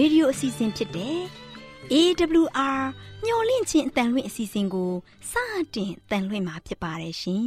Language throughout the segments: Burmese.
ရေဒီယိုအစီအစဉ်ဖြစ်တဲ့ AWR မျော်လင့်ခြင်းအတန်လွင့်အစီအစဉ်ကိုစတင်တန်လွင့်မှာဖြစ်ပါတယ်ရှင်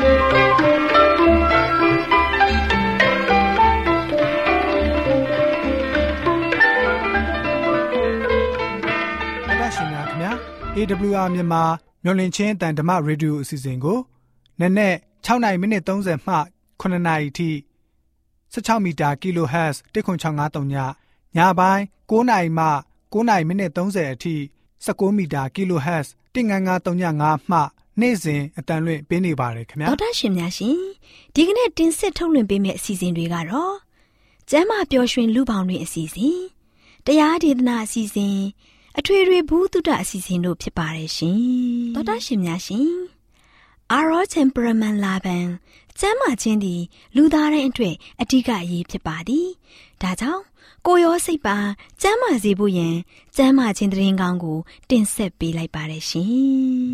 ။ရှင်များခင်ဗျာ AWR မြန်မာမျော်လင့်ခြင်းအတန်ဓမ္မရေဒီယိုအစီအစဉ်ကိုနက်နဲ့6မိနစ်30မှ9နာရီထိ16မီတာ kHz 10653ညပိုင်း9နာရီမှ9နာရီမိနစ်30အထိ19မီတာ kHz 15535မှနေ့စဉ်အတန်လွင့်ပေးနေပါတယ်ခင်ဗျာဒေါက်တာရှင်များရှင်ဒီကနေ့တင်ဆက်ထုတ်လွှင့်ပေးမယ့်အစီအစဉ်တွေကတော့ကျမ်းမာပျော်ရွှင်လူပေါင်းတွင်အစီအစဉ်တရားဒေသနာအစီအစဉ်အထွေထွေဘုဒ္ဓအစီအစဉ်တို့ဖြစ်ပါတယ်ရှင်ဒေါက်တာရှင်များရှင်အာရောချမ်ပရမန်လာဘန်ကျမ်းမာခြင်းသည်လူသားတိုင်းအတွက်အထူးအရေးဖြစ်ပါသည်ဒါကြောင့်ကိုယ်ရောစိတ်ပါကျမ်းမာစေဖို့ယင်ကျမ်းမာခြင်းသတင်းကောင်းကိုတင်ဆက်ပေးလိုက်ပါတယ်ရှင်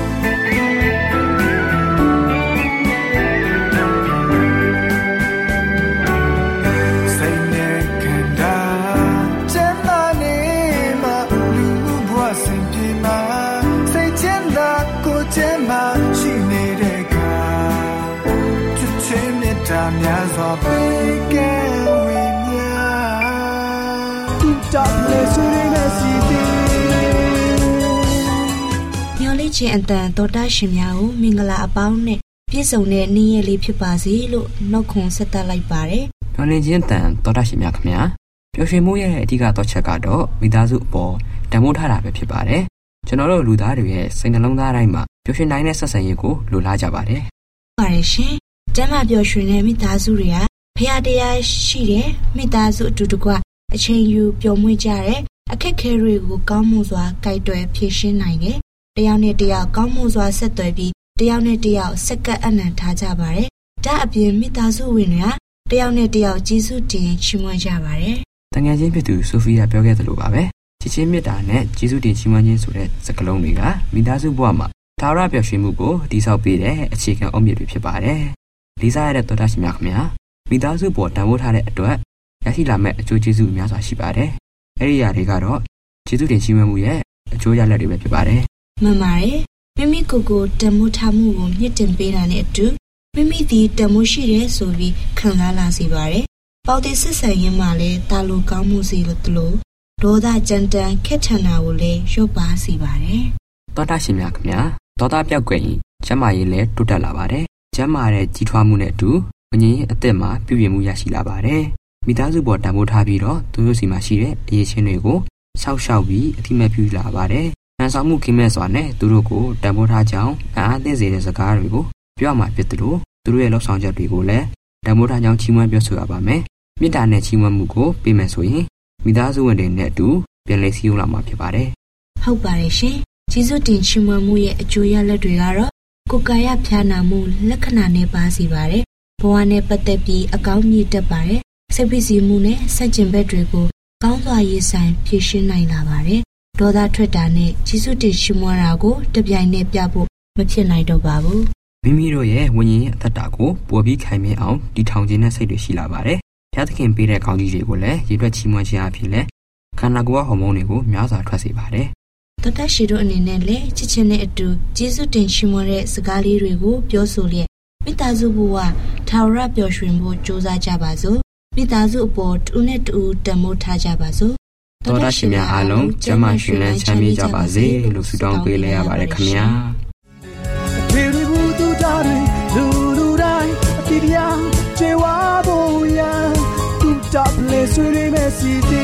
များစွာပေးကဲဝိညာတူတာလေဆူရင်းနဲ့စီတီမျော်လင့်ခြင်းအတန်တော်တာရှင်များကိုမင်္ဂလာအပေါင်းနဲ့ပြည့်စုံတဲ့နေ့ရက်လေးဖြစ်ပါစေလို့နှုတ်ခွန်းဆက်သလိုက်ပါတယ်မျော်လင့်ခြင်းအတန်တော်တာရှင်များခင်ဗျာပျော်ရွှင်မှုရဲ့အဓိကတော့ချက်ကတော့မိသားစုအပေါ်တန်ဖိုးထားတာပဲဖြစ်ပါတယ်ကျွန်တော်တို့လူသားတွေရဲ့စိတ်နှလုံးသားတိုင်းမှာပျော်ရွှင်နိုင်တဲ့ဆက်ဆံရေးကိုလိုလားကြပါတယ်ပါတယ်ရှင်ကျမ်းမာပျော်ရွှင်တဲ့မိသားစုတွေကဖခင်တရားရှိတဲ့မိသားစုအတူတကွအချိန်ယူပျော်မွေ့ကြတဲ့အခက်အခဲတွေကိုကောင်းမွန်စွာကိုင်တွယ်ဖြေရှင်းနိုင်တယ်။တယောက်နဲ့တယောက်ကောင်းမွန်စွာဆက်သွယ်ပြီးတယောက်နဲ့တယောက်စက္ကန့်အနံထားကြပါတယ်။ဒါအပြင်မိသားစုဝင်တွေကတယောက်နဲ့တယောက်ကျေးဇူးတင်ချီးမွမ်းကြပါတယ်။တန်ငယ်ချင်းဖြစ်သူဆိုဖီယာပြောခဲ့သလိုပါပဲ။ချစ်ချင်းမေတ္တာနဲ့ကျေးဇူးတင်ချီးမွမ်းခြင်းဆိုတဲ့စကားလုံးတွေကမိသားစုဘဝမှာသာရပျော်ရွှင်မှုကိုတည်ဆောက်ပေးတဲ့အခြေခံအုတ်မြစ်တွေဖြစ်ပါတယ်။လေးစားရတဲ့တော်တာရှင်များခင်ဗျာမိသားစုပေါ်တန်ဖိုးထားတဲ့အတွက်ရရှိလာမဲ့အကျိုးကျေးဇူးများစွာရှိပါတယ်။အဲဒီအရာတွေကတော့ကျေးဇူးတင်ချီးမွမ်းမှုရဲ့အကျိုးရလဒ်တွေပဲဖြစ်ပါတယ်။မှန်ပါတယ်။မိမိကိုယ်ကိုတန်ဖိုးထားမှုကိုမြင့်တင်ပေးတာနဲ့အတူမိမိဒီတန်ဖိုးရှိတယ်ဆိုပြီးခံစားလာစေပါတယ်။ပေါတဲ့စစ်ဆန်ရင်းမှာလည်းတာလိုကောင်းမှုစီလို့တလို့ဒေါသကြမ်းတမ်းခက်ထန်တာကိုလည်းရုပ်ပါစေပါတယ်။တော်တာရှင်များခင်ဗျာဒေါသပြောက်ကွယ်ရင်ကျန်းမာရေးလည်းတိုးတက်လာပါတယ်။ကျန်းမာတဲ့ကြီးထွားမှုနဲ့အတူဝိညာဉ်အသက်မှာပြုပြင်မှုရရှိလာပါတယ်။မိသားစုပေါ်တန်ဖိုးထားပြီးတော့သူတို့စီမှာရှိတဲ့အရေးချင်းတွေကိုဆောက်ရှောက်ပြီးအထိမဲ့ပြုလာပါတယ်။ဟန်ဆောင်မှုခင်မဲ့စွာနဲ့သူတို့ကိုတန်ဖိုးထားကြောင်းအားသင့်စေတဲ့စကားတွေကိုပြောမှဖြစ်တယ်လို့သူတို့ရဲ့လှုပ်ဆောင်ချက်တွေကိုလည်းတန်ဖိုးထားကြောင်းချီးမွမ်းပြောဆိုရပါမယ်။မေတ္တာနဲ့ချီးမွမ်းမှုကိုပေးမယ်ဆိုရင်မိသားစုဝင်တွေနဲ့အတူပြန်လည်စည်းရုံးလာမှာဖြစ်ပါတယ်။ဟုတ်ပါတယ်ရှင်။ကျေးဇူးတင်ချီးမွမ်းမှုရဲ့အကျိုးရလဒ်တွေကတော့ကိုယ်ကာယဖျားနာမှုလက္ခဏာနဲ့ပါစီပါတယ်။ဘဝနဲ့ပတ်သက်ပြီးအကောင်းမြင့်တက်ပါတယ်။စိတ်ဖိစီးမှုနဲ့ဆက်ကျင်ဘက်တွေကိုကောင်းစွာရေးဆိုင်ဖြည့်ရှင်းနိုင်လာပါတယ်။ဒေါသထွက်တာနဲ့ကျေးဇူးတင်ချီးမွမ်းတာကိုတပြိုင်နက်ပြဖို့မဖြစ်နိုင်တော့ပါဘူး။မိမိတို့ရဲ့ဝိညာဉ်အသက်တာကိုပိုပြီးခိုင်မြဲအောင်တည်ထောင်ခြင်းနဲ့စိတ်တွေရှိလာပါတယ်။ဘုရားသခင်ပေးတဲ့ကောင်းကြီးတွေကိုလည်းရည်ရွယ်ချီးမွမ်းခြင်းအဖြစ်လည်းခန္ဓာကိုယ်ဟော်မုန်းတွေကိုများစွာထွက်စေပါတယ်။တော်တရှိတို့အနေနဲ့လည်းချစ်ချင်းနဲ့အတူကျေးဇူးတင်ချီးမွမ်းတဲ့စကားလေးတွေကိုပြောဆိုလျက်မိသားစုဘဝထာဝရပျော်ရွှင်ဖို့ကြိုးစားကြပါစို့မိသားစုအပေါ်တူနဲ့တူတန်မိုးထားကြပါစို့တော်တရှိများအားလုံးကျမ်းမာရှင်လန်းချမ်းမြေ့ကြပါစေလို့ဆုတောင်းပေးလိုက်ရပါတယ်ခင်ဗျာဒီဘူတူတာရီလူလူတိုင်းအတီးယာချေဝါဖို့ရန်တူတာလေဆွေးရမယ်စီတီ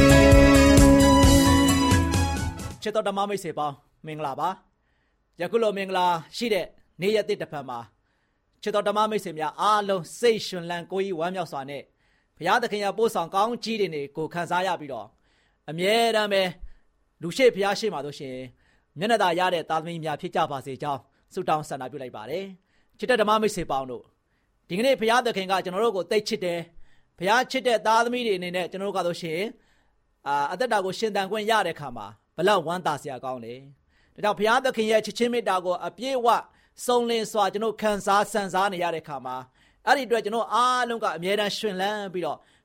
ချစ်တော်ဓမ္မမိတ်ဆွေပေါင်းမင်္ဂလာပါယခုလိုမင်္ဂလာရှိတဲ့နေ့ရက်တစ်တစ်ဖက်မှာချစ်တော်ဓမ္မမိတ်ဆွေများအားလုံးစိတ်ရှင်လန်းကိုယ်ကြီးဝမ်းမြောက်စွာနဲ့ဘုရားသခင်ရဲ့ပို့ဆောင်ကောင်းကြီးတွေကိုခံစားရပြီးတော့အမြဲတမ်းပဲလူရှိဘုရားရှိမှတို့ရှင်မျက်နှာသာရတဲ့သားသမီးများဖြစ်ကြပါစေကြောင်းဆုတောင်းဆန္ဒပြုလိုက်ပါတယ်ချစ်တဲ့ဓမ္မမိတ်ဆွေပေါင်းတို့ဒီကနေ့ဘုရားသခင်ကကျွန်တော်တို့ကိုသိချစ်တယ်ဘုရားချစ်တဲ့သားသမီးတွေအနေနဲ့ကျွန်တော်တို့ကတော့ရှင်အသက်တာကိုရှင်သန်ခွင့်ရတဲ့အခါမှာဘလောက်ဝမ်းသာစရာကောင်းလဲဒါကြောင့်ဘုရားသခင်ရဲ့ချစ်ချင်းမေတ္တာကိုအပြည့်အဝစုံလင်စွာကျွန်တော်ခံစားဆန်စားနေရတဲ့အခါမှာအဲ့ဒီအတွက်ကျွန်တော်အားလုံးကအမြဲတမ်းရှင်လန်းပြီးတော့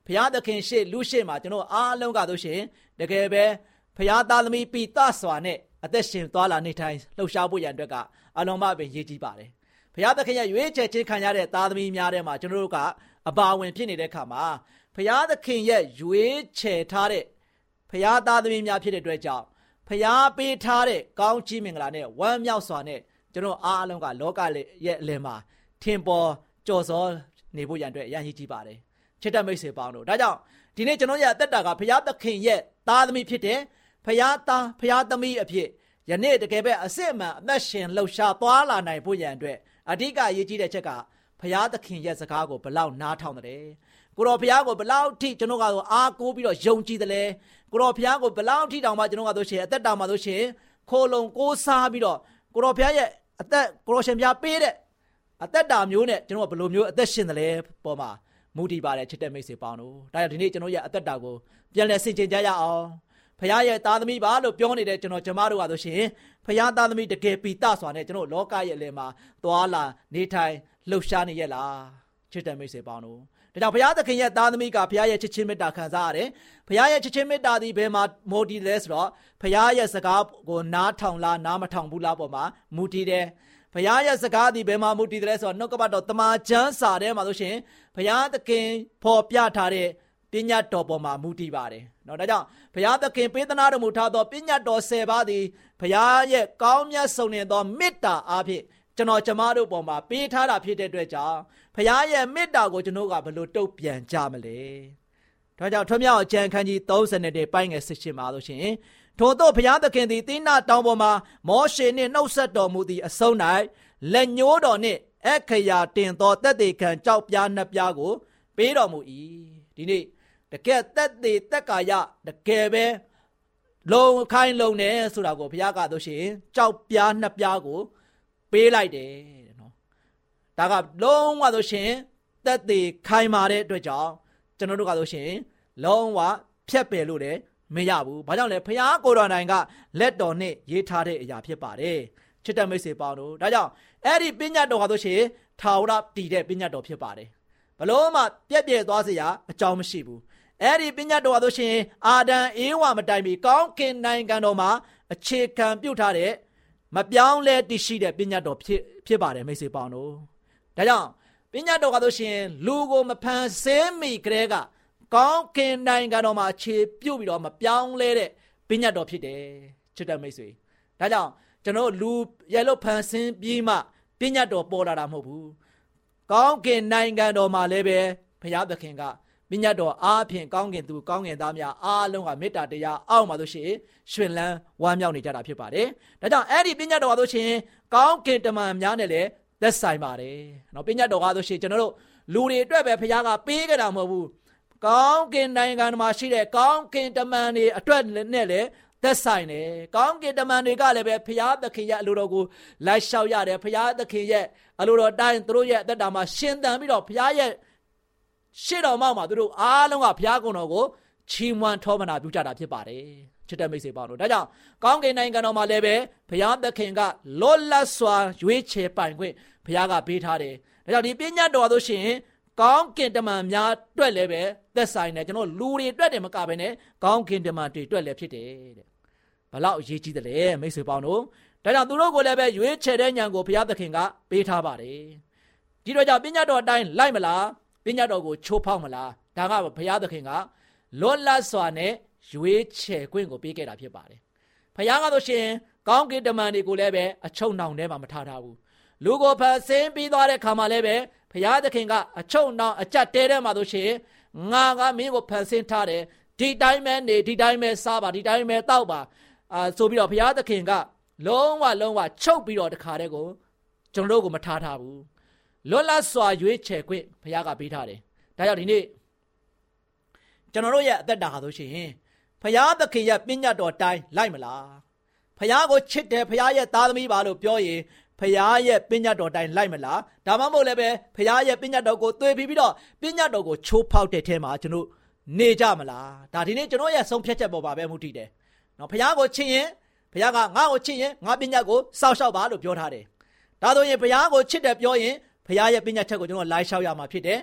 ဘုရားသခင်ရှေ့လူရှေ့မှာကျွန်တော်အားလုံးကဆိုရှင်တကယ်ပဲဘုရားသားသမီးပိသစွာနဲ့အသက်ရှင်သွားလာနေထိုင်လှုပ်ရှားဖို့ရန်အတွက်ကအလွန်မှပင်ရည်ကြီးပါတယ်ဘုရားသခင်ရဲ့ရွေးချယ်ခြင်းခံရတဲ့သားသမီးများထဲမှာကျွန်တော်တို့ကအပါဝင်ဖြစ်နေတဲ့အခါမှာဘုရားသခင်ရဲ့ရွေးချယ်ထားတဲ့ဘုရားသားသမီးများဖြစ်တဲ့အတွက်ကြောင့်ဘုရားပေးထားတဲ့ကောင်းချီးမင်္ဂလာနဲ့ဝမ်းမြောက်စွာနဲ့ကျွန်တော်အားလုံးကလောကရဲ့အလယ်မှာထင်ပေါ်ကြော်စောနေဖို့ရန်အတွက်အရန်ကြီးပါတယ်ချစ်တဲ့မိတ်ဆွေပေါင်းတို့ဒါကြောင့်ဒီနေ့ကျွန်တော်ရဲ့အသက်တာကဘုရားသခင်ရဲ့သားသမီးဖြစ်တဲ့ဘုရားသားဘုရားသမီးအဖြစ်ယနေ့တကယ်ပဲအစစ်အမှန်အသက်ရှင်လှုပ်ရှားသွားလာနိုင်ဖို့ရန်အတွက်အဓိကအရေးကြီးတဲ့ချက်ကဘုရားသခင်ရဲ့စကားကိုဘလောက်နားထောင်တယ်ကိုတော်ဘုရားကိုဘလောက်ထိကျွန်တော်ကတော့အားကိုးပြီးတော့ယုံကြည်တယ်လေကိုတော်ဘုရားကိုဘလောက်ထိတောင်မှကျွန်တော်ကဆိုရှင်အသက်တာမှာဆိုရှင်ခိုလုံကိုးစားပြီးတော့ကိုတော်ဘုရားရဲ့အသက်ကိုတော်ရှင်ဘုရားပေးတဲ့အသက်တာမျိုးနဲ့ကျွန်တော်ကဘယ်လိုမျိုးအသက်ရှင်တယ်လဲပေါ်မှာမူတည်ပါတယ်ချစ်တဲ့မိတ်ဆွေပေါင်းတို့ဒါကြောင့်ဒီနေ့ကျွန်တော်ရဲ့အသက်တာကိုပြန်လည်ဆင်ခြင်ကြရအောင်ဘုရားရဲ့သားသမီးပါလို့ပြောနေတဲ့ကျွန်တော်ကျမတို့ကဆိုရှင်ဘုရားသားသမီးတကယ်ပိသစွာနဲ့ကျွန်တော်လောကရဲ့အလယ်မှာသွားလာနေထိုင်လှုပ်ရှားနေရလားချစ်တဲ့မိတ်ဆွေပေါင်းတို့ဒါကြောင့်ဘုရားသခင်ရဲ့သားသမီးကဘုရားရဲ့ချစ်ချင်းမေတ္တာခံစားရတယ်ဘုရားရဲ့ချစ်ချင်းမေတ္တာဒီဘယ်မှာမူတည်လဲဆိုတော့ဘုရားရဲ့စကားကိုနားထောင်လားနားမထောင်ဘူးလားပေါ်မှာမူတည်တယ်ဘုရားရဲ့စကားဒီဘယ်မှာမူတည်တယ်ဆိုတော့နှုတ်ကပတ်တော်တမန်ကျမ်းစာထဲမှာဆိုရှင်ဘုရားသခင်ဖော်ပြထားတဲ့ပညတ်တော်ပေါ်မှာမူတည်ပါတယ်เนาะဒါကြောင့်ဘုရားသခင်ပေးသနာတော်မူထားသောပညတ်တော်10ပါးသည်ဘုရားရဲ့ကောင်းမြတ်ဆုံးနေသောမေတ္တာအားဖြင့်ကျွန်တော်ကျမတို့ပေါ်မှာပေးထားတာဖြစ်တဲ့အတွက်ကြောင့်ဘုရားရဲ့မေတ္တာကိုကျွန်တော်ကဘယ်လိုတုတ်ပြန်ကြမလဲဒါကြောင့်ထွန်းမြောက်ကျမ်းခန်းကြီး30ပိုင်းငယ်18မှာဆိုရှင်ထို့သောဘုရားသခင်သည်သီးနာတောင်ပေါ်မှာမောရှေနှင့်နှုတ်ဆက်တော်မူသည့်အဆုံး၌လက်ညှိုးတော်နှင့်အခရာတင်သောသက်သေခံကြောက်ပြားနှစ်ပြားကိုပေးတော်မူ၏ဒီနေ့တကယ်သက်သေသက်ကာယတကယ်ပဲလုံခိုင်းလုံနေဆိုတာကိုဘုရားကဆိုရှင်ကြောက်ပြားနှစ်ပြားကိုပေးလိုက်တယ်နော်ဒါကလုံးဝဆိုရှင်သက်သေခိုင်းမာတဲ့အတွက်ကြောင့်ကျွန်တော်တို့ကဆိုရှင်လုံးဝဖြတ်ပယ်လို့လည်းမရဘူးဘာကြောင့်လဲဘုရားကိုယ်တော်တိုင်ကလက်တော်နဲ့ရေးထားတဲ့အရာဖြစ်ပါတယ်ချစ်တဲ့မိတ်ဆွေပေါင်းတို့ဒါကြောင့်အဲ့ဒီပညတ်တော်ဟာဆိုရှင်ထာဝရတည်တဲ့ပညတ်တော်ဖြစ်ပါတယ်ဘလို့မှပြက်ပြဲသွားစေရအကြောင်းမရှိဘူးအဲ့ဒီပညတ်တော်ဟာဆိုရှင်အာဒံအေဝါမတိုင်မီကောင်းကင်နိုင်ငံတော်မှာအခြေခံပြုထားတဲ့မပြောင်းလဲတည်ရှိတဲ့ပညတ်တော်ဖြစ်ပါတယ်မိတ်ဆွေပေါင်းတို့ဒါကြောင့်ပညတ်တော်ကဆိုရှင်လူကိုမဖန်ဆင်းမီကလေးကကောင်းကင်နိုင်ငံတော်မှာအခြေပြုပြီးတော့မပြောင်းလဲတဲ့ပညတ်တော်ဖြစ်တယ်ချစ်တဲ့မိတ်ဆွေဒါကြောင့်ကျွန်တော်လူရဲ့လို့ဖန်ဆင်းပြီးမှပညတ်တော်ပေါ်လာတာမဟုတ်ဘူးကောင်းကင်နိုင်ငံတော်မှာလည်းပဲဘုရားသခင်ကပညတ်တော်အားဖြင့်ကောင်းကင်သူကောင်းကင်သားများအားလုံးကမေတ္တာတရားအောက်မှာဆိုရှင်ရှင်လန်းဝမ်းမြောက်နေကြတာဖြစ်ပါတယ်ဒါကြောင့်အဲ့ဒီပညတ်တော်ကဆိုရှင်ကောင်းကင်တမန်များနဲ့လည်းသက်ဆိုင်ပါတယ်နော်ပညတ်တော်ကဆိုရှင်ကျွန်တော်တို့လူတွေအတွက်ပဲဘုရားကပေးကြတာမဟုတ်ဘူးကောင်းကင်နိုင်ငံမှာရှိတဲ့ကောင်းကင်တမန်တွေအတွက်နဲ့လည်းသက်ဆိုင်တယ်ကောင်းကင်တမန်တွေကလည်းပဲဘုရားသခင်ရဲ့အလိုတော်ကိုလိုက်လျှောက်ရတယ်ဘုရားသခင်ရဲ့အလိုတော်တိုင်းသူတို့ရဲ့အသက်တာမှာရှင်သန်ပြီးတော့ဘုရားရဲ့ရှေ့တော်မှာသူတို့အားလုံးကဘုရားကုံတော်ကိုချီးမွမ်းထောပနာပြုကြတာဖြစ်ပါတယ်ချစ်တဲ့မိတ်ဆွေပေါင်းတို့ဒါကြောင့်ကောင်းကင်နိုင်ငံတော်မှာလည်းပဲဘုရားသခင်ကလောလတ်စွာရွေးချယ်ပိုင်ခွင့်ဘုရားကပေးထားတယ်ဒါကြောင့်ဒီပညတ်တော်ဆိုရှင်ကောင်းကင်တမန်များအတွက်လည်းပဲသက်ဆိုင်တယ်ကျွန်တော်လူတွေအတွက်တည်းမကဘဲနဲ့ကောင်းကင်တမန်တွေအတွက်လည်းဖြစ်တယ်တဲ့ဘလောက်အရေးကြီးတယ်လဲမိတ်ဆွေပေါင်းတို့ဒါကြောင့်သူတို့ကိုလည်းပဲရွေးချယ်တဲ့ဉာဏ်ကိုဘုရားသခင်ကပေးထားပါတယ်ဒီတော့ကြောင့်ပညတ်တော်အတိုင်းလိုက်မလားပညတ်တော်ကိုချိုးဖောက်မလားဒါကဘုရားသခင်ကလွတ်လပ်စွာနဲ့ရွေးချယ်ခွင့်ကိုပေးခဲ့တာဖြစ်ပါတယ်ဘုရားကဆိုရှင်ကောင်းကင်တမန်တွေကိုလည်းပဲအချုပ်နှောင်ထဲမှာမထားထားဘူးလူကိုဖန်ဆင်းပြီးသွားတဲ့ခါမှာလည်းပဲဘုရားသခင်ကအချုပ်နှောင်အကြက်တဲထဲမှာဆိုရှင်ငါကမင်းကိုဖန်ဆင်းထားတယ်ဒီတိုင်းပဲနေဒီတိုင်းပဲစားပါဒီတိုင်းပဲတောက်ပါဆိုပြီးတော့ဘုရားသခင်ကလုံးဝချုပ်ပြီးတော့တခါတည်းကိုကျွန်တော်တို့ကိုမထားထားဘူးလွတ်လပ်စွာရွေးချယ်ခွင့်ဘုရားကပေးထားတယ်ဒါကြောင့်ဒီနေ့ကျွန်တော်တို့ရဲ့အသက်တာဟာဆိုရှင်ဘုရားသခင်ရဲ့ပညတ်တော်တိုင်းလိုက်မလားဘုရားကိုချစ်တယ်ဘုရားရဲ့သားသမီးပါလို့ပြောရင်ဘုရားရဲ့ပညတ်တော်တိုင်းလိုက်မလားဒါမှမဟုတ်လည်းပဲဘုရားရဲ့ပညတ်တော်ကိုသွေးပြီးတော့ပညတ်တော်ကိုချိုးဖောက်တဲ့ထဲမှာကျွန်တော်နေကြမလားဒါဒီနေ့ကျွန်တော်ရဲ့ဆုံးဖြတ်ချက်ပေါ်ပါပဲမူတည်တယ်နော်ဘုရားကိုချစ်ရင်ဘုရားကငါ့ကိုချစ်ရင်ငါပညတ်ကိုစောင့်ရှောက်ပါလို့ပြောထားတယ်ဒါဆိုရင်ဘုရားကိုချစ်တယ်ပြောရင်ဘုရားရဲ့ပညတ်ချက်ကိုကျွန်တော်လိုက်လျှောက်ရမှာဖြစ်တယ်က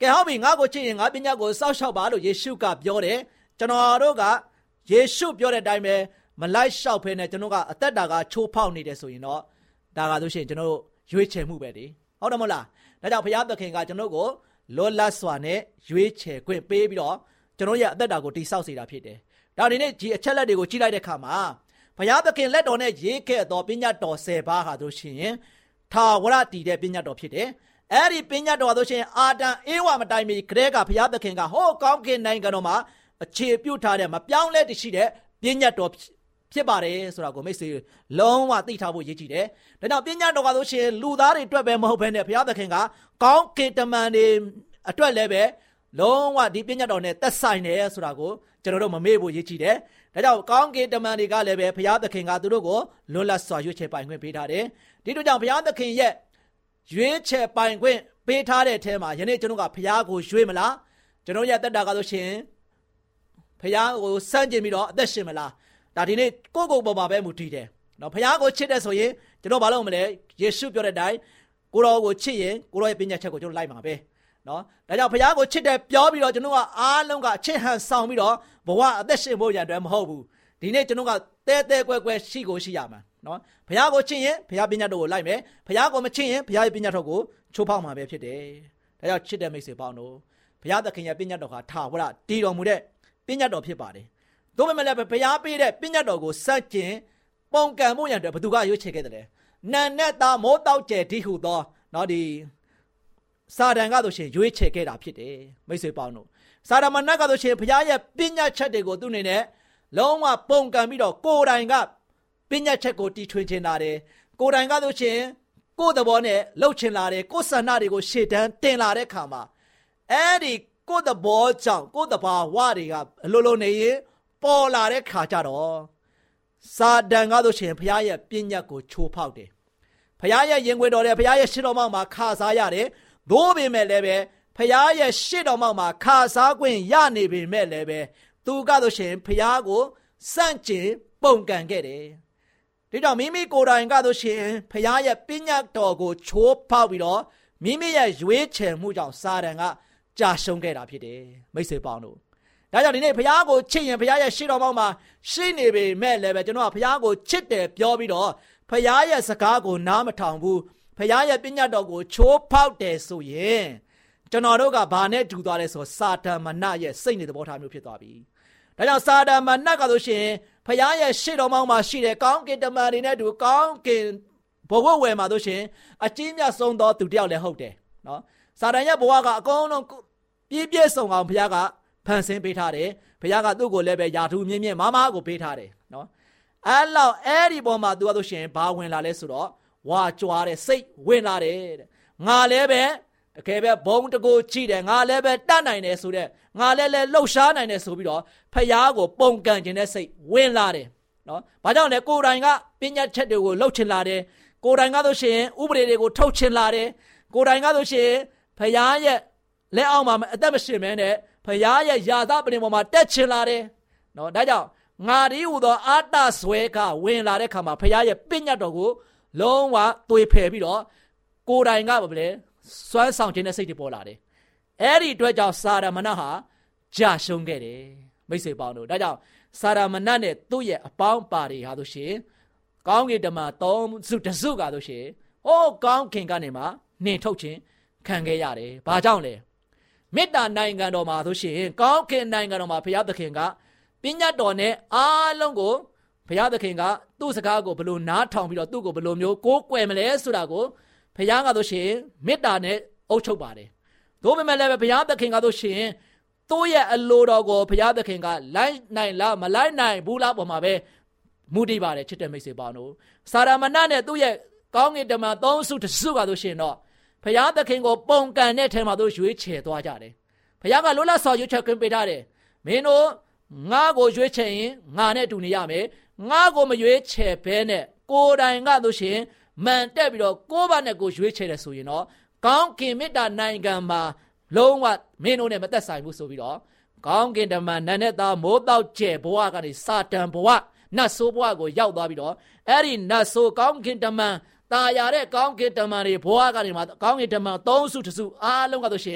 ကဲဟောပြီငါကိုချစ်ရင်ငါပညာကိုစောင့်ရှောက်ပါလို့ယေရှုကပြောတယ်ကျွန်တော်တို့ကယေရှုပြောတဲ့အတိုင်းပဲမလိုက်လျှောက်ဖဲနဲ့ကျွန်တော်ကအသက်တာကချိုးဖောက်နေတယ်ဆိုရင်တော့ဒါကဆိုရှင်ကျွန်တော်တို့ရွေးချယ်မှုပဲလေဟုတ်တယ်မဟုတ်လားဒါကြောင့်ဘုရားသခင်ကကျွန်တော်ကိုလောလတ်စွာနဲ့ရွေးချယ်ခွင့်ပေးပြီးတော့ကျွန်တော်ရဲ့အသက်တာကိုတိဆောက်စေတာဖြစ်တယ်ဒါဒီနေ့ဒီအချက်လက်တွေကိုကြည့်လိုက်တဲ့အခါမှာဘုရားသခင်လက်တော်နဲ့ရေးခဲ့သောပညတ်တော်10ပါးဟာဆိုရှင်ထာဝရတည်တဲ့ပညတ်တော်ဖြစ်တယ်အဲ့ဒီပညတ်တော်ဆိုရှင်အာဒံအေဝမတိုင်မီကလေးကဘုရားသခင်ကဟိုးကောင်းကင်နိုင်ငံတော်မှာအခြေပြုထားတဲ့မပြောင်းလဲတရှိတဲ့ပညတ်တော်ဖြစ်ပါတယ်ဆိုတာကိုမိတ်ဆွေလုံးဝသိထားဖို့ရည်ကြည်တယ်ဒါကြောင့်ပညတ်တော်ကဆိုရှင်လူသားတွေအတွက်ပဲမဟုတ်ဘဲနဲ့ဘုရားသခင်ကကောင်းကင်တမန်တွေအတွက်လည်းပဲလုံးဝဒီပညတ်တော်နဲ့သက်ဆိုင်တယ်ဆိုတာကိုကျွန်တော်တို့မမေ့ဖို့ရည်ကြည်တယ်ဒါကြောင့်ကောင်းကင်တမန်တွေကလည်းပဲဘုရားသခင်ကသူတို့ကိုလွတ်လပ်စွာရွေးချယ်ပိုင်ခွင့်ပေးထားတယ်ဒီတို့ကြောင့်ဘုရားသခင်ရဲ့ရွေးချယ်ပိုင်ခွင့်ပေးထားတဲ့အထဲမှာယနေ့ကျွန်တော်ကဘုရားကိုရွေးမလားကျွန်တော်ရဲ့တက်တာကဆိုရှင်ဘုရားကိုစန့်ကျင်ပြီးတော့အသက်ရှင်မလားဒါဒီနေ့ကိုယ့်ကိုယ်ပေါ်မှာပဲမူတည်တယ်နော်ဘုရားကိုချစ်တဲ့ဆိုရင်ကျွန်တော်ဘာလို့မလဲယေရှုပြောတဲ့အတိုင်းကိုတော်ကိုချစ်ရင်ကိုတော်ရဲ့ပညာချက်ကိုကျွန်တော်လိုက်မှာပဲနော်ဒါကြောင့်ဘုရားကိုချစ်တယ်ပြောပြီးတော့ကျွန်တော်ကအားလုံးကအချစ်ဟန်ဆောင်ပြီးတော့ဘဝအသက်ရှင်ဖို့ရတဲ့မဟုတ်ဘူးဒီနေ့ကျွန်တော်ကတဲတဲကွဲကွဲရှိကိုရှိရမှာနော်ဘုရားကိုချစ်ရင်ဘုရားပညာတော်ကိုလိုက်မယ်ဘုရားကိုမချစ်ရင်ဘုရားရဲ့ပညာတော်ကိုချိုးဖောက်မှာပဲဖြစ်တယ်ဒါကြောင့်ချစ်တဲ့မိတ်ဆွေပေါင်းတို့ဘုရားသခင်ရဲ့ပညာတော်ဟာထာဝရတည်တော်မူတဲ့ပညာတော်ဖြစ်ပါတယ်သို့ပေမဲ့လည်းဘုရားပေးတဲ့ပညာတော်ကိုစန့်ကျင်ပုံကံမှုရတဲ့ဘသူကရွေးချယ်ခဲ့တယ်နန်နဲ့သားမိုးတောက်ကျဲဒီဟုသောနော်ဒီစာတန်ကဆိုရှင်ရွေးချယ်ခဲ့တာဖြစ်တယ်မိတ်ဆွေပေါင်းတို့စာတမဏတ်ကဆိုရှင်ဘုရားရဲ့ပညာချက်တွေကိုသူ့အနေနဲ့လုံးဝပုံကံပြီးတော့ကိုယ်တိုင်ကပညာချက်ကိုတီထွင်ချင်လာတယ်ကိုယ်တိုင်ကဆိုရှင်ကိုယ်သဘောနဲ့လှုပ်ချင်လာတယ်ကိုယ်ဆန္ဒတွေကိုရှေ့တန်းတင်လာတဲ့ခါမှာအဲ့ဒီကိုယ်သဘောကြောင့်ကိုယ်တဘာဝတွေကအလိုလိုနေရင်ပေါ်လာတဲ့ခါကြတော့စာတန်ကဆိုရှင်ဘုရားရဲ့ပညာကိုချိုးဖောက်တယ်ဘုရားရဲ့ရင်ခွင်တော်တယ်ဘုရားရဲ့ရှေ့တော်မှာခါစားရတယ်သို့ပေမဲ့လည်းပဲဖျားရဲ့ရှေ့တော်မှာခါစားခွင့်ရနေပေမဲ့လည်းပဲသူကဆိုရှင်ဖျားကိုစန့်ကျင်ပုံကန်ခဲ့တယ်ဒီတော့မိမိကိုယ်တိုင်ကဆိုရှင်ဖျားရဲ့ပညာတော်ကိုချိုးဖောက်ပြီးတော့မိမိရဲ့ရွေးချယ်မှုကြောင့်စာတန်ကကြာရှုံးခဲ့တာဖြစ်တယ်မိတ်ဆွေပေါင်းတို့ဒါကြောင့်ဒီနေ့ဖျားကိုချစ်ရင်ဖျားရဲ့ရှေ့တော်မှာရှိနေပေမဲ့လည်းပဲကျွန်တော်ကဖျားကိုချစ်တယ်ပြောပြီးတော့ဖျားရဲ့စကားကိုနားမထောင်ဘူးဖျားရဲ့ပညာတော်ကိုချိုးဖောက်တယ်ဆိုရင်ကျွန်တော်တို့ကဘာနဲ့တူသွားလဲဆိုစာတန်မဏတ်ရဲ့စိတ်နေသဘောထားမျိုးဖြစ်သွားပြီ။ဒါကြောင့်စာတန်မဏတ်ကဆိုရှင်ဖျားရဲ့ရှေ့တော်မှာရှိတဲ့ကောင်းကင်တမန်တွေနဲ့တူကောင်းကင်ဘဝဝယ်မှာဆိုရှင်အကြီးမြတ်ဆုံးသောသူတစ်ယောက်လည်းဟုတ်တယ်နော်။စာတန်ရဲ့ဘဝကအကုန်လုံးပြည့်ပြည့်စုံအောင်ဖျားကဖန်ဆင်းပေးထားတယ်။ဖျားကသူ့ကိုလည်းပဲယာထူးမြင့်မြင့်မမကိုပေးထားတယ်နော်။အဲ့ဒီပေါ်မှာသူကဆိုရှင်ဘာဝင်လာလဲဆိုတော့ဝါကြွားတဲ့စိတ်ဝင်လာတယ်တဲ့ငါလည်းပဲတကယ်ပဲဘုံတကိုကြည့်တယ်ငါလည်းပဲတတ်နိုင်တယ်ဆိုတဲ့ငါလည်းလှုပ်ရှားနိုင်တယ်ဆိုပြီးတော့ဖျားကိုပုံကန်ခြင်းတဲ့စိတ်ဝင်လာတယ်နော်ဘာကြောင့်လဲကိုယ်တိုင်ကပညာချက်တွေကိုလှုပ်ချင်လာတယ်ကိုယ်တိုင်ကဆိုရှင်ဥပဒေတွေကိုထုတ်ချင်လာတယ်ကိုယ်တိုင်ကဆိုရှင်ဖျားရဲ့လက်အောက်မှာအသက်မရှင်မဲနဲ့ဖျားရဲ့ယာသပလင်ပေါ်မှာတက်ချင်လာတယ်နော်ဒါကြောင့်ငါဒီဟူသောအာတဆွဲကဝင်လာတဲ့ခါမှာဖျားရဲ့ပညာတော်ကိုလုံးဝသွေဖယ်ပြီးတော့ကိုယ်တိုင်ကဘာလဲစွမ်းဆောင်ခြင်းနဲ့စိတ်တွေပေါ်လာတယ်အဲ့ဒီအတွက်ကြောင့်စာရမဏဟာကြာရှုံးခဲ့တယ်မိတ်ဆွေပေါင်းတို့ဒါကြောင့်စာရမဏနဲ့သူ့ရဲ့အပေါင်းပါတွေဟာဆိုရှင်ကောင်းကင်တမန်3စုတစုကဆိုရှင်ဟိုးကောင်းကင်ကနေမှနှင်ထုတ်ခြင်းခံခဲ့ရတယ်ဘာကြောင့်လဲမေတ္တာနိုင်ငံတော်မှာဆိုရှင်ကောင်းကင်နိုင်ငံတော်မှာဘုရားသခင်ကပညာတော်နဲ့အားလုံးကိုဘုရားသခင်ကသူ့စကားကိုဘယ်လိုနားထောင်ပြီးတော့သူ့ကိုဘယ်လိုမျိုးကိုးကွယ်မလဲဆိုတာကိုဘုရားကဆိုရှင်မေတ္တာနဲ့အုပ်ချုပ်ပါတယ်။သို့ပေမဲ့လည်းဘုရားသခင်ကဆိုရှင်သူ့ရဲ့အလိုတော်ကိုဘုရားသခင်ကလိုက်နိုင်လားမလိုက်နိုင်ဘူးလားပေါ်မှာပဲမူတည်ပါတယ်ချစ်တဲ့မိတ်ဆွေပေါင်းတို့စာရမဏနဲ့သူ့ရဲ့ကောင်းကင်တမန်3စုတစုကဆိုရှင်တော့ဘုရားသခင်ကိုပုံကန်တဲ့ထဲမှာသူရွေးချယ်သွားကြတယ်။ဘုရားကလွတ်လပ်စွာရွေးချယ်ခွင့်ပေးထားတယ်။မင်းတို့ငါကိုရွေးချယ်ရင်ငါနဲ့တူနေရမယ်။ငါကိုမရွေးချယ်ဘဲနဲ့ကိုယ်တိုင်ကဆိုရှင်မန်တက်ပြီးတော့ကိုယ်ဘာနဲ့ကိုရွေးချယ်တယ်ဆိုရင်တော့ကောင်းကင်မေတ္တာနိုင်ငံမှာလုံးဝမင်းတို့နဲ့မသက်ဆိုင်ဘူးဆိုပြီးတော့ကောင်းကင်တမန်နတ်နဲ့သားမိုးတောက်ကျဲဘဝကနေစာတန်ဘဝနတ်ဆိုးဘဝကိုရောက်သွားပြီးတော့အဲ့ဒီနတ်ဆိုးကောင်းကင်တမန်ตาရတဲ့ကောင်းကင်တမန်တွေဘဝကနေမှာကောင်းကင်တမန်3စုတစုအားလုံးကဆိုရှင်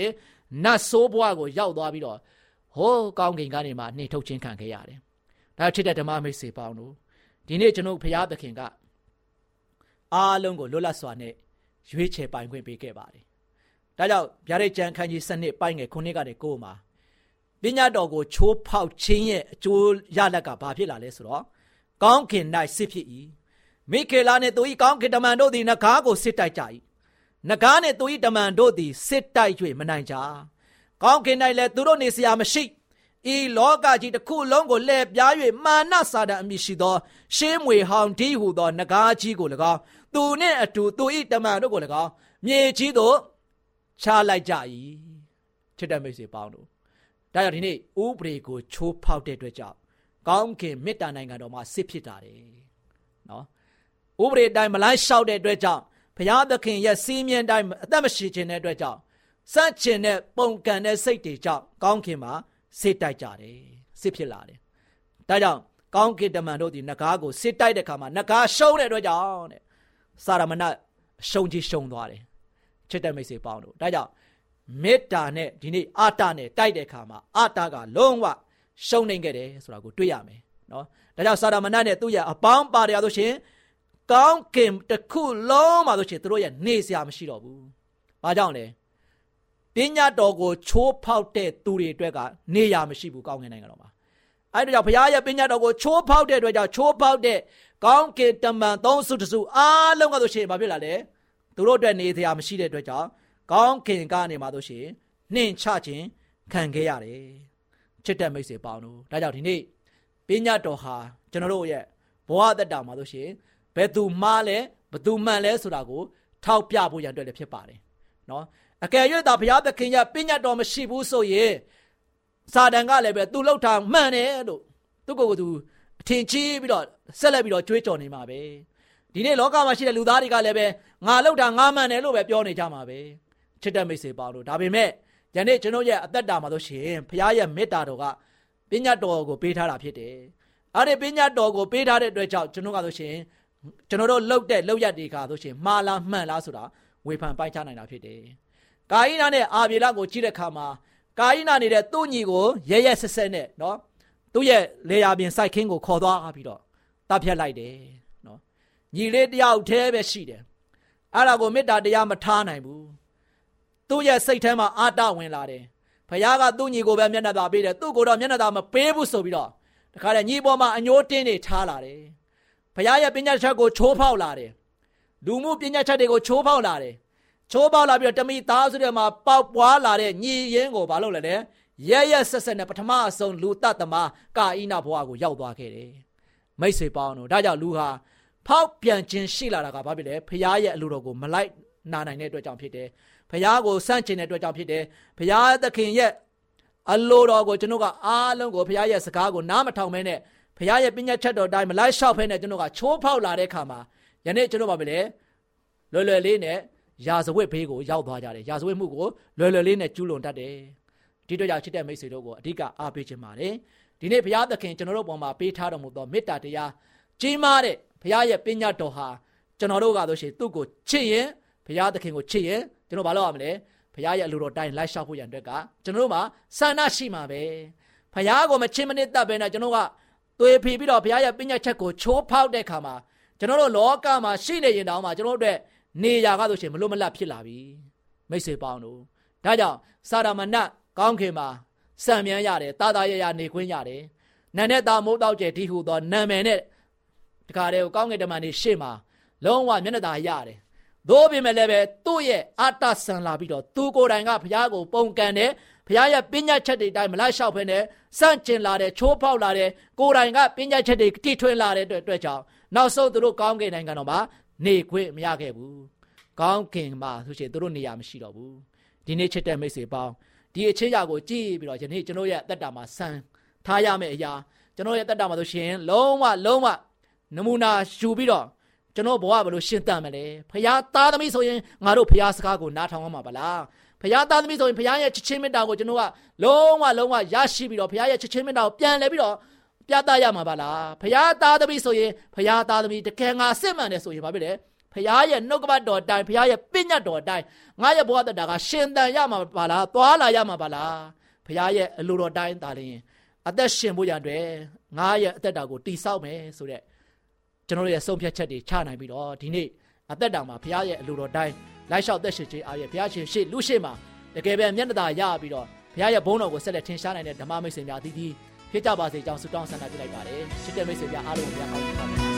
နတ်ဆိုးဘဝကိုရောက်သွားပြီးတော့ဟိုးကောင်းကင်ကနေမှနှင်ထုတ်ခြင်းခံခဲ့ရတယ်။ဒါချစ်တဲ့ဓမ္မမိတ်ဆွေပေါင်းတို့ဒီနေ့ကျွန်တော်ဘုရားသခင်ကအားလုံးကိုလွတ်လပ်စွာနဲ့ရွေးချယ်ပိုင်ခွင့်ပေးခဲ့ပါတယ်။ဒါကြောင့်ဗျာဒိတ်ကျမ်းခန်းကြီး7ပိုင်းငယ်9ကနေ9မှာပညာတော်ကိုချိုးဖောက်ခြင်းရဲ့အကျိုးရလဒ်ကဘာဖြစ်လာလဲဆိုတော့ကောင်းကင်၌စစ်ဖြစ်၏မိခေလာနှင့်သူ၏ကောင်းကင်တမန်တို့သည်နဂါးကိုစစ်တိုက်ကြ၏နဂါးနှင့်သူ၏တမန်တို့သည်စစ်တိုက်၍မနိုင်ကြကောင်းကင်၌လည်းသူတို့နေစရာမရှိဤလောကကြီးတစ်ခုလုံးကိုလှည့်ပြား၍မာနစာတန်အမည်ရှိသောရှေးမွေဟောင်းဒီဟုသောနဂါးကြီးကို၎င်းသူနှင့်အတူသူ၏တမန်တို့ကို၎င်းမြေကြီးသို့ချလိုက်ကြ၏ချစ်တဲ့မိတ်ဆွေပေါင်းတို့ဒါကြောင့်ဒီနေ့ဥပဒေကိုချိုးဖောက်တဲ့အတွက်ကြောင့်ကောင်းကင်မေတ္တာနိုင်ငံတော်မှာစစ်ဖြစ်တာတယ်နော်ဥပဒေတိုင်းမလိုက်လျှောက်တဲ့အတွက်ကြောင့်ဘုရားသခင်ရဲ့စီးမြင်တိုင်းအသက်မရှိခြင်းတဲ့အတွက်ကြောင့်စန့်ကျင်တဲ့ပုံကံတဲ့စိတ်တွေကြောင့်ကောင်းကင်မှာစစ်တိုက်ကြတယ်စစ်ဖြစ်လာတယ်ဒါကြောင့်ကောင်းကင်တမန်တို့ဒီနဂါးကိုစစ်တိုက်တဲ့အခါမှာနဂါးရှုံးတဲ့အတွက်ကြောင့်တဲ့စာရမဏရှုံးကြီးရှုံးသွားတယ်ချစ်တဲ့မိတ်ဆွေပေါင်းတို့ဒါကြောင့်မေတ္တာနဲ့ဒီနေ့အာတနဲ့တိုက်တဲ့အခါမှာအာတကလုံးဝရှုံးနေခဲ့တယ်ဆိုတာကိုတွေ့ရမယ်နော်ဒါကြောင့်စာရမဏနဲ့သူ့ရဲ့အပေါင်းပါတရားဆိုရှင်ကောင်းကင်တစ်ခုလုံးမှာဆိုရှင်သူတို့ရဲ့နေစရာမရှိတော့ဘူးဘာကြောင့်လဲပညာတော်ကိုချိုးဖောက်တဲ့သူတွေအတွက်ကနေရာမရှိဘူးကောင်းကင်နိုင်ငံတော်မှာအဲ့ဒါကြောင့်ဘုရားရဲ့ပညာတော်ကိုချိုးဖောက်တဲ့အတွက်ကြောင့်ချိုးဖောက်တဲ့ကောင်းကင်တမန်သုံးစုတစုအားလုံးကဆိုရှင်ဘာဖြစ်လာလဲသူတို့အတွက်နေစရာမရှိတဲ့အတွက်ကြောင့်ကောင်းကင်ကနေမှာဆိုရှင်နှင်ချခြင်းခံခဲ့ရတယ်ချစ်တဲ့မိတ်ဆွေပေါင်းတို့ဒါကြောင့်ဒီနေ့ပညာတော်ဟာကျွန်တော်တို့ရဲ့ဘဝသက်တာမှာဆိုရှင်ဘယ်သူမှားလဲဘယ်သူမှန်လဲဆိုတာကိုထောက်ပြဖို့ရန်အတွက်လည်းဖြစ်ပါတယ်နော်အကယ်၍သာဘုရားသခင်ရဲ့ပညာတော်မရှိဘူးဆိုရင်စာတန်ကလည်းပဲသူလှုပ်တာမှန်တယ်လို့သူ့ကိုယ်ကိုသူအထင်ကြီးပြီးတော့ဆက်လက်ပြီးတော့ကြွေးကြော်နေမှာပဲဒီနေ့လောကမှာရှိတဲ့လူသားတွေကလည်းပဲငါလှုပ်တာငါမှန်တယ်လို့ပဲပြောနေကြမှာပဲချစ်တဲ့မိတ်ဆွေပေါင်းတို့ဒါပေမဲ့ယနေ့ကျွန်တော်ရဲ့အသက်တာမှာဆိုရှင်ဘုရားရဲ့မေတ္တာတော်ကပညာတော်ကိုပေးထားတာဖြစ်တယ်အဲ့ဒီပညာတော်ကိုပေးထားတဲ့အတွက်ကြောင့်ကျွန်တော်ကဆိုရှင်ကျွန်တော်တို့လှုပ်တဲ့လှုပ်ရက်တွေကဆိုရှင်မှားလားမှန်လားဆိုတာဝေဖန်ပိုင်းခြားနိုင်တာဖြစ်တယ်ကာယိနာနဲ့အာဗေလကိုကြည့်တဲ့အခါမှာကာယိနာနေတဲ့သူ့ညီကိုရဲရဲဆက်ဆက်နဲ့နော်သူ့ရဲ့လေယာပြင်စိုက်ခင်းကိုခေါ်သွားပြီးတော့တပ်ဖြတ်လိုက်တယ်နော်ညီလေးတယောက်တည်းပဲရှိတယ်အဲ့ဒါကိုမေတ္တာတရားမထားနိုင်ဘူးသူ့ရဲ့စိတ်ထဲမှာအာတဝင်လာတယ်ဘုရားကသူ့ညီကိုပဲမျက်နှာသာပေးတယ်သူ့ကိုတော့မျက်နှာသာမပေးဘူးဆိုပြီးတော့တခါတည်းညီပေါ်မှာအညိုးတင်းတွေထားလာတယ်ဘုရားရဲ့ပညာချက်ကိုချိုးဖောက်လာတယ်လူမှုပညာချက်တွေကိုချိုးဖောက်လာတယ်ချိုးပေါက်လာပြီးတော့တမိသားစုတွေမှာပေါက်ပွားလာတဲ့ညီရင်းကိုဘာလုပ်လဲလဲရဲရဲဆက်ဆက်နဲ့ပထမအဆုံးလူတတ်သမားကာဣနဘဝကိုရောက်သွားခဲ့တယ်မိတ်ဆွေပေါင်းတို့ဒါကြောင့်လူဟာဖောက်ပြန်ခြင်းရှိလာတာကဘာဖြစ်လဲဖခင်ရဲ့အလိုတော်ကိုမလိုက်နာနိုင်တဲ့အတွက်ကြောင့်ဖြစ်တယ်ဖခင်ကိုစန့်ကျင်တဲ့အတွက်ကြောင့်ဖြစ်တယ်ဖခင်သခင်ရဲ့အလိုတော်ကိုကျွန်တော်ကအားလုံးကိုဖခင်ရဲ့စကားကိုနားမထောင်မဲနဲ့ဖခင်ရဲ့ပညာချက်တော်တိုင်းမလိုက်လျှောက်ဖဲနဲ့ကျွန်တော်ကချိုးဖောက်လာတဲ့ခါမှာယနေ့ကျွန်တော်ဘာဖြစ်လဲလွယ်လွယ်လေးနဲ့ရာဇဝတ်ဘေးကိုရောက်သွားကြတယ်ရာဇဝတ်မှုကိုလွယ်လွယ်လေးနဲ့ကျူးလွန်တတ်တယ်ဒီတော့ကြောင့်ချစ်တဲ့မိတ်ဆွေတို့ကိုအဓိကအားပေးခြင်းပါတယ်ဒီနေ့ဘုရားသခင်ကျွန်တော်တို့ပေါ်မှာပေးထားတော်မူသောမေတ္တာတရားကြီးမားတဲ့ဘုရားရဲ့ပညာတော်ဟာကျွန်တော်တို့ကဆိုရှင်သူ့ကိုချစ်ရင်ဘုရားသခင်ကိုချစ်ရင်ကျွန်တော်ဘာလုပ်ရမလဲဘုရားရဲ့အလိုတော်တိုင်းလိုက်လျှောက်ဖို့ရန်အတွက်ကကျွန်တော်တို့မှာဆန္ဒရှိမှာပဲဘုရားကိုမချစ်မနစ်တတ်ပဲနဲ့ကျွန်တော်ကသွေးဖီပြီးတော့ဘုရားရဲ့ပညာချက်ကိုချိုးဖောက်တဲ့ခါမှာကျွန်တော်တို့လောကမှာရှိနေရင်တောင်မှကျွန်တော်တို့အတွက်နေရာကဆိုရှင်မလို့မလတ်ဖြစ်လာပြီမိတ်ဆွေပေါင်းတို့ဒါကြောင့်စာရမဏကောင်းခင်မှာစံမြန်းရတယ်တာတာရရနေခွင့်ရတယ်နန်းနဲ့တာမိုးတောက်ကျဲဒီဟုသောနာမည်နဲ့တခါတည်းကိုကောင်းကင်တမန်တွေရှေ့မှာလုံးဝမျက်နှာသာရတယ်သို့ပေမဲ့လည်းပဲသူ့ရဲ့အာတဆန်လာပြီးတော့သူကိုယ်တိုင်ကဘုရားကိုပုံကန်တယ်ဘုရားရဲ့ပညာချက်တွေတိုင်းမလိုက်လျှောက်ဖ ೇನೆ စန့်ကျင်လာတယ်ချိုးဖောက်လာတယ်ကိုယ်တိုင်ကပညာချက်တွေတိထွင်းလာတဲ့အတွက်ကြောင့်နောက်ဆုံးသူတို့ကောင်းကင်နိုင်ငံတော်မှာနေခွင့်မရခဲ့ဘူးကောင်းကင်မှာဆိုရှင်သူတို့နေရာမရှိတော့ဘူးဒီနေ့ချစ်တဲ့မိတ်ဆွေပေါင်းဒီအချင်းရာကိုကြည့်ပြီးတော့ယနေ့ကျွန်တော်ရဲ့အသက်တာမှာဆန်ထားရမယ့်အရာကျွန်တော်ရဲ့အသက်တာမှာဆိုရှင်လုံးဝနမူနာယူပြီးတော့ကျွန်တော်ဘဝဘယ်လိုရှင်းတတ်မလဲဖခင်သားသမီးဆိုရင်ငါတို့ဖခင်စကားကိုနားထောင်ရမှာပါလားဖခင်သားသမီးဆိုရင်ဖခင်ရဲ့ချစ်ချင်းမေတ္တာကိုကျွန်တော်ကလုံးဝရရှိပြီးတော့ဖခင်ရဲ့ချစ်ချင်းမေတ္တာကိုပြန်လဲပြီးတော့ပြသရမှာပါလားဖခင်သားသမီးဆိုရင်ဖခင်သားသမီးတကယ်ငါစစ်မှန်တယ်ဆိုရင်ဘာဖြစ်လဲဖရားရဲ့နှုတ်ကပတ်တော်အတိုင်းဖရားရဲ့ပညတ်တော်အတိုင်းငါရဲ့ဘဝတတာကရှင်သန်ရမှာပါလားသွားလာရမှာပါလားဖရားရဲ့အလိုတော်တိုင်းသာလျှင်အသက်ရှင်ဖို့ရတဲ့ငါရဲ့အသက်တာကိုတည်ဆောက်မယ်ဆိုတဲ့ကျွန်တော်ရဲ့ဆုံးဖြတ်ချက်တွေချနိုင်ပြီးတော့ဒီနေ့အသက်တာမှာဖရားရဲ့အလိုတော်တိုင်းလိုက်လျှောက်သက်ရှင်ခြင်းအားဖြင့်ဖရားရှင်ရှေ့လူရှေ့မှာတကယ်ပဲမျက်နှာသာရပြီးတော့ဘုရားရဲ့ဘုန်းတော်ကိုဆက်လက်ထင်ရှားနိုင်တဲ့ဓမ္မမိတ်ဆွေများအသီးသီးဖြစ်ကြပါစေကြောင်းဆုတောင်းဆန္ဒပြုလိုက်ပါတယ်ချစ်တဲ့မိတ်ဆွေများအားလုံးကိုဘုရားကောင်းချီးပါစေ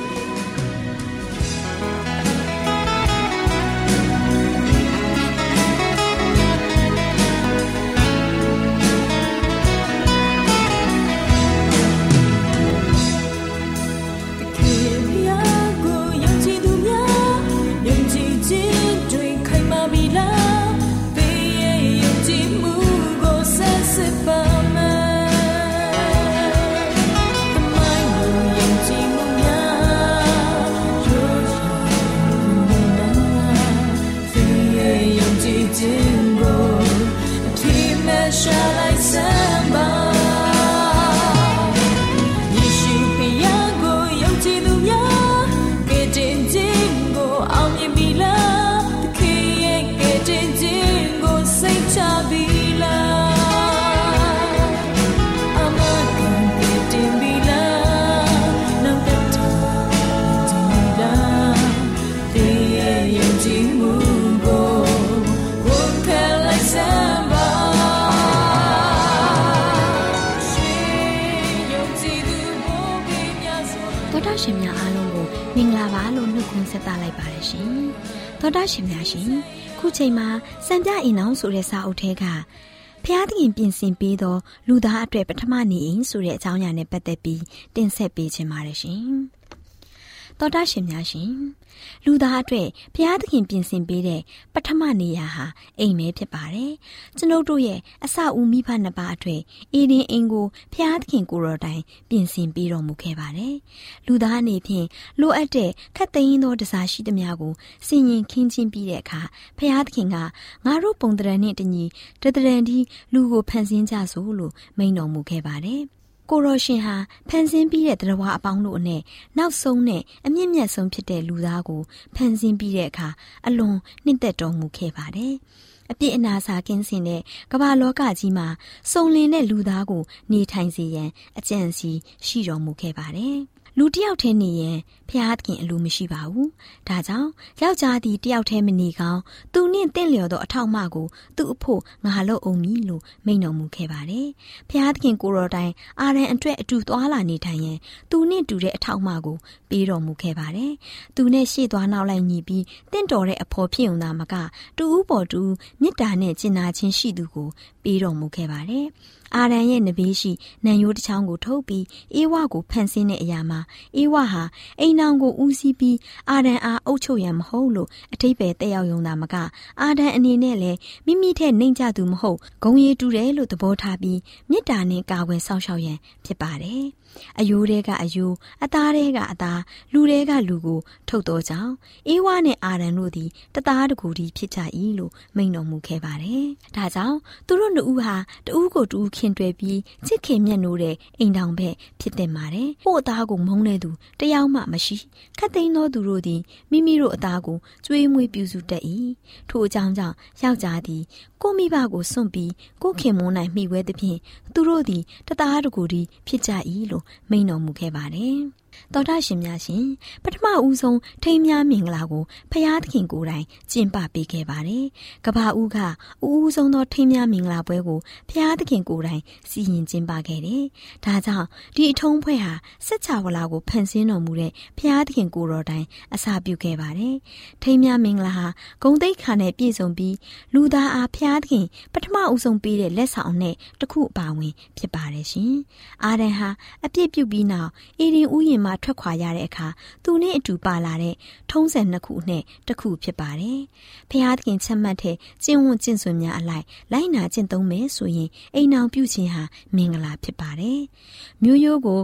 သောတာရှင်များရှင်ခုချိန်မှာစံပြအိမ်အောင်ဆိုတဲ့စာအုပ်ထဲကဖျားသခင်ပြင်ဆင်ပေးသောလူသားအတွက်ပထမနေအိမ်ဆိုတဲ့အကြောင်းအရာနဲ့ပတ်သက်ပြီးတင်ဆက်ပေးခြင်းပါတယ်ရှင်သောတာရှင်များရှင်လူသားအတွက်ဘုရားသခင်ပြင်ဆင်ပေးတဲ့ပထမနေရာဟာအိမ်ပဲဖြစ်ပါတယ်ကျွန်ုပ်တို့ရဲ့အစဦးမိဘနှစ်ပါးအတွက်အေဒင်အိမ်ကိုဘုရားသခင်ကိုယ်တော်တိုင်ပြင်ဆင်ပေးတော်မူခဲ့ပါတယ်လူသားအနေဖြင့်လိုအပ်တဲ့ခက်သိမ်းသောတစားရှိသမျှကိုစင်ရင်ခင်းချင်းပြီးတဲ့အခါဘုရားသခင်ကငါတို့ပုံတရံနှင့်တညီတတရံဒီလူကိုဖန်ဆင်းကြစို့လို့မိန့်တော်မူခဲ့ပါတယ်ကိုရောရှင်ဟာဖန်ဆင်းပြီးတဲ့တရားအပေါင်းတို့အနဲ့နောက်ဆုံးနဲ့အမြင့်မြတ်ဆုံးဖြစ်တဲ့လူသားကိုဖန်ဆင်းပြီးတဲ့အခါအလွန်နှစ်သက်တော်မူခဲ့ပါတယ်။အပြစ်အနာစာကင်းစင်တဲ့ကမ္ဘာလောကကြီးမှာစုံလင်တဲ့လူသားကိုနေထိုင်စေရန်အကြံစီရှိတော်မူခဲ့ပါတယ်။လူတစ်ယောက်တည်းနေရင်ဖျားသခင်အလိုမရှိပါဘူး။ဒါကြောင့်ယောက်ျားသည်တစ်ယောက်တည်းမနေကောင်းသူနှင့်တင့်လျော်သောအထောက်အမကိုသူ့အဖို့ငါလုပ်အောင်မည်လို့မိန့်တော်မူခဲ့ပါတယ်။ဖျားသခင်ကိုယ်တော်တိုင်အာရန်အတွက်အတူသွားလာနေထိုင်ရင်သူနှင့်တူတဲ့အထောက်အမကိုပေးတော်မူခဲ့ပါတယ်။သူနဲ့ရှေ့သွားနောက်လိုက်ညီပြီးတင့်တော်တဲ့အဖော်ဖြစ်ုံသာမကတူဦးပေါ်တူမေတ္တာနဲ့ကျင်နာခြင်းရှိသူကိုပေးတော်မူခဲ့ပါတယ်။အာရန်ရဲ့နဘေးရှိနံရိုးတစ်ချောင်းကိုထုတ်ပြီးအေဝါကိုဖန်ဆင်းတဲ့အရာမှာအေဝါဟာအိမ်နောင်ကိုဦးစီးပြီးအာရန်အားအုပ်ချုပ်ရန်မဟုတ်လို့အထိပ္ပယ်တက်ရောက်ရုံသာမကအာရန်အနေနဲ့လည်းမိမိထက်နှိမ့်ကျသူမဟုတ်ဂုဏ်ရည်တူတယ်လို့သဘောထားပြီးမေတ္တာနဲ့ကာကွယ်စောင့်ရှောက်ရန်ဖြစ်ပါတယ်။အယိုးတဲကအယိုးအသားတဲကအသားလူတဲကလူကိုထုတ်တော်ကြောင်းအေဝါနဲ့အာရန်တို့သည်တသားတကူတည်းဖြစ်ကြ၏လို့မိန့်တော်မူခဲ့ပါတယ်။ဒါကြောင့်သူတို့နှစ်ဦးဟာတဦးကိုတူခင်တွယ်ပြီးချစ်ခင်မြတ်နိုးတဲ့အိမ်တောင်ဘက်ဖြစ်တင်ပါတယ်။ဟို့အသားကိုမုန်းတဲ့သူတယောက်မှမရှိခတ်သိမ်းသောသူတို့သည်မိမိတို့အသားကိုကျွေးမွေးပြုစုတတ်၏။ထို့အကြောင်းကြောင့်ယောက်ျားသည်ကိုမိဘကိုစွန့်ပြီးကိုခင်မွန်း၌မှီဝဲသဖြင့်သူတို့သည်တသားတကူတည်းဖြစ်ကြ၏လို့မိန့်တော်မူခဲ့ပါတယ်။သောတာရှင်များရှင်ပထမဦးဆုံးထိမ်းများမင်္ဂလာကိုဖျားသခင်ကိုယ်တိုင်ကျင်းပပေးခဲ့ပါတယ်။ကဘာဦးကဦးဆုံးသောထိမ်းများမင်္ဂလာပွဲကိုဖျားသခင်ကိုယ်တိုင်စီရင်ကျင်းပခဲ့တယ်။ဒါကြောင့်ဒီအထုံးဖွဲ့ဟာစัจ java လာကိုဖန်ဆင်းတော်မူတဲ့ဖျားသခင်ကိုယ်တော်တိုင်အစာပြုခဲ့ပါတယ်။ထိမ်းများမင်္ဂလာဟာဂုဏ်သိက္ခာနဲ့ပြည့်စုံပြီးလူသားအားဖျားသခင်ပထမဦးဆုံးပေးတဲ့လက်ဆောင်နဲ့တခုအပါဝင်ဖြစ်ပါတယ်ရှင်။အာရန်ဟာအပြစ်ပြုပြီးနောက်အေဒင်ဥယျာဉ်မှာထွက်ခွာရတဲ့အခါသူနဲ့အတူပါလာတဲ့ထုံးစံနှစ်ခုနဲ့တစ်ခုဖြစ်ပါတယ်။ဖျားသခင်ချက်မှတ်တဲ့ကျင့်ဝတ်ကျင့်စွမ်းများအလိုက်နာကျင့်သုံးမယ်ဆိုရင်အိမ်အောင်ပြုခြင်းဟာမင်္ဂလာဖြစ်ပါတယ်။မျိုးရိုးကို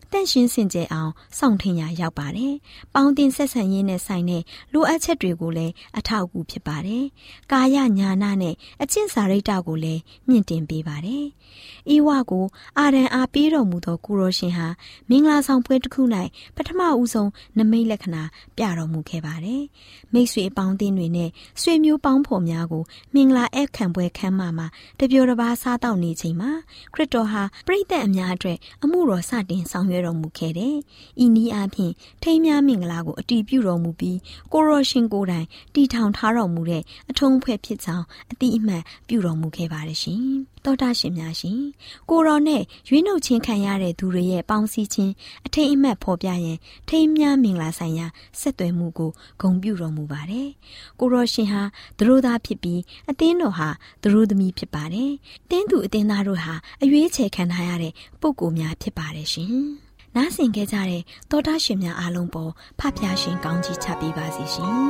တန့်ရှင်းစင်ကြယ်အောင်စောင့်ထိန်ရာရောက်ပါတယ်။ပေါင်းတင်ဆက်ဆံရေးနဲ့ဆိုင်တဲ့လိုအပ်ချက်တွေကိုလည်းအထောက်အကူဖြစ်ပါတယ်။ကာယညာနာနဲ့အကျင့်စာရိတ္တကိုလည်းမြင့်တင်ပေးပါတယ်။ဤဝကိုအာရန်အားပေးတော်မူသောကိုရောရှင်ဟာမင်္ဂလာဆောင်ပွဲတစ်ခု၌ပထမဦးဆုံးနမိတ်လက္ခဏာပြတော်မူခဲ့ပါတယ်။မိတ်ဆွေအပေါင်းအသင်းတွေနဲ့ဆွေမျိုးပေါင်းဖော်များကိုမင်္ဂလာဧည့်ခံပွဲခန်းမမှာတပျော်တစ်ပါးစားတောက်နေချိန်မှာခရစ်တော်ဟာပရိသတ်အများအတွက်အမှုတော်စတင်ဆောင်ရွက်တော်မူခဲ့တယ်။ဤနည်းအားဖြင့်ထိမ်းများမင်္ဂလာကိုအတည်ပြုတော်မူပြီးကိုရောရှင်ကိုယ်တိုင်တည်ထောင်ထားတော်မူတဲ့အထုံးဖွဲ့ဖြစ်ကြောင်းအတိအမှန်ပြုတော်မူခဲ့ပါတယ်ရှင်။သောတာရှင်များရှင်ကိုရောနဲ့ရွေးနှုတ်ခြင်းခံရတဲ့သူတွေရဲ့ပေါင်းစည်းခြင်းအထိမ်းအမှတ်ဖော်ပြရန်ထိမ်းများမင်္ဂလာဆိုင်ရာဆက်သွယ်မှုကိုဂုဏ်ပြုတော်မူပါတယ်။ကိုရောရှင်ဟာသူတို့သားဖြစ်ပြီးအသင်းတော်ဟာသူတို့သမီးဖြစ်ပါတယ်။တင်းသူအသင်းသားတို့ဟာအရွေးချယ်ခံထားရတဲ့ပုဂ္ဂိုလ်များဖြစ်ပါတယ်ရှင်။နားဆင်ခဲ့ကြတဲ့သောတာရှင်များအားလုံးပေါ်ဖဖျားရှင်ကောင်းကြီးချပေးပါစေရှင်။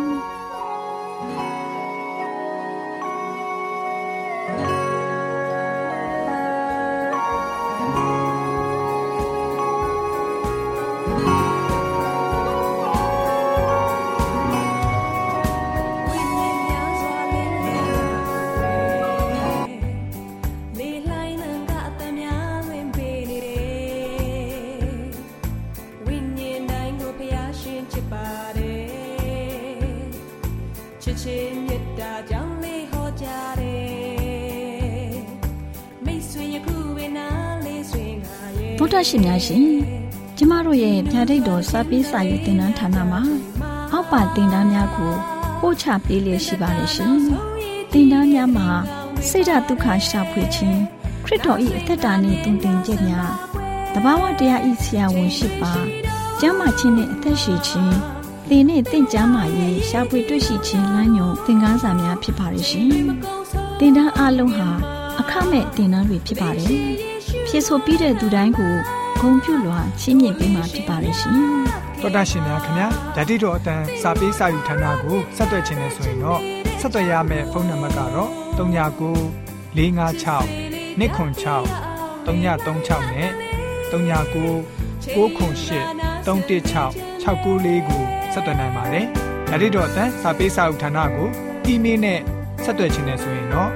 ဗုဒ္ဓရှင်များရှင်ကျမတို့ရဲ့ဗျာဒိတ်တော်စာပေးစာယူသင်တန်းဌာနမှာအောက်ပါသင်တန်းများကိုပို့ချပေးလျက်ရှိပါတယ်ရှင်သင်တန်းများမှာစိတ်ဓာတ်ဒုက္ခရှာဖွေခြင်းခရစ်တော်၏အသက်တာနှင့်တုန်တင်ခြင်းများတဘာဝတရားဤဆရာဝန်ရှိပါကျမ်းမာခြင်းနှင့်အသက်ရှိခြင်းသင်နှင့်တင့်ကြမာရေးရှာဖွေတွေ့ရှိခြင်းလမ်းညွန်သင်ခန်းစာများဖြစ်ပါရဲ့ရှင်သင်တန်းအလုံးဟာအခမဲ့သင်တန်းတွေဖြစ်ပါတယ်ဖြည့်ဆို့ပြီးတဲ့သူတိုင်းကိုဂုဏ်ပြုလွှာချီးမြှင့်ပေးမှာဖြစ်ပါရဲ့ရှင်တော်တာရှင်များခင်ဗျာဓာတိတော်အတန်းစာပေးစာယူဌာနကိုဆက်သွယ်ခြင်းနဲ့ဆိုရင်တော့ဆက်သွယ်ရမယ့်ဖုန်းနံပါတ်ကတော့39 656 296 336နဲ့39 98 316 694ကိုဆက်သွယ်နိုင်ပါတယ်ဓာတိတော်အတန်းစာပေးစာယူဌာနကိုအီးမေးလ်နဲ့ဆက်သွယ်ခြင်းနဲ့ဆိုရင်တော့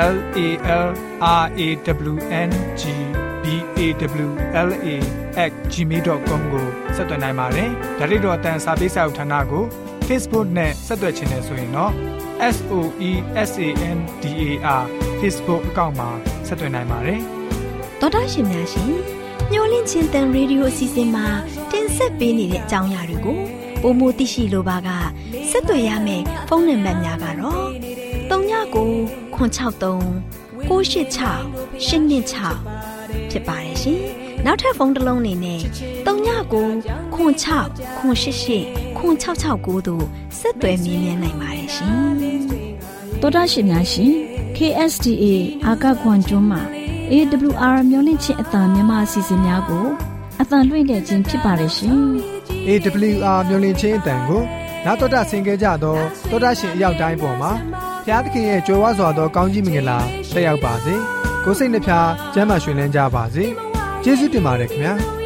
LALRAWNGBAWLA@gmail.com ကိုဆက်သွင်းနိုင်ပါတယ်။ဒါ့အပြင်တော့အတန်းစာပေးစာဥထာဏာကို Facebook နဲ့ဆက်သွယ်ခြင်းနဲ့ဆိုရင်တော့ SOESANDAR Facebook အကောင့်မှာဆက်သွင်းနိုင်ပါတယ်။သောတာရှင်များရှင်ညှို့လင့်ချင်းတန်ရေဒီယိုအစီအစဉ်မှာတင်ဆက်ပေးနေတဲ့အကြောင်းအရာတွေကိုပိုမိုသိရှိလိုပါကဆက်သွယ်ရမယ့်ဖုန်းနံပါတ်များကတော့39 963 986 826ဖြစ်ပါတယ်ရှင်။နောက်ထပ်ဖုန်းတစ်လုံးနေနဲ့39 96 988 9669တို့ဆက်သွယ်မြင်းမြန်းနိုင်ပါတယ်ရှင်။သောတာရှင်များရှင် KSTA အာကခွန်ကျွန်းမှာ AWR မျိုးလင့်ချင်းအတန်မြန်မာအစီအစဉ်များကိုအတန်လွှင့်ခဲ့ခြင်းဖြစ်ပါတယ်ရှင်။ AWR မျိုးလင့်ချင်းအတန်ကိုနောက်တော်တာဆင်ကြကြတော့သောတာရှင်အရောက်တိုင်းပေါ်မှာဘုရားသခင်ရဲ့ကြွယ်ဝစွာသောကောင်းကြီးမင်္ဂလာတက်ရောက်ပါစေ။ကိုယ်စိတ်နှဖျားကျမ်းမာရွှင်လန်းကြပါစေ။ကျေးဇူးတင်ပါတယ်ခင်ဗျာ။